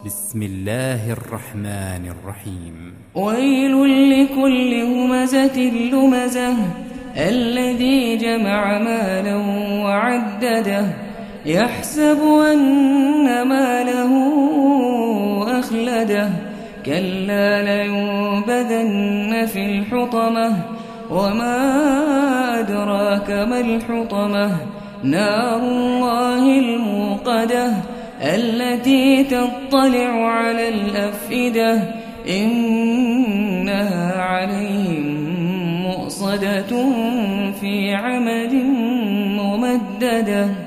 بسم الله الرحمن الرحيم. ويل لكل همزة لمزة الذي جمع مالا وعدده يحسب أن ماله أخلده كلا لينبذن في الحطمة وما أدراك ما الحطمة نار الله الموقدة التي تطلع على الأفئدة إنها عليهم مؤصدة في عمد ممددة.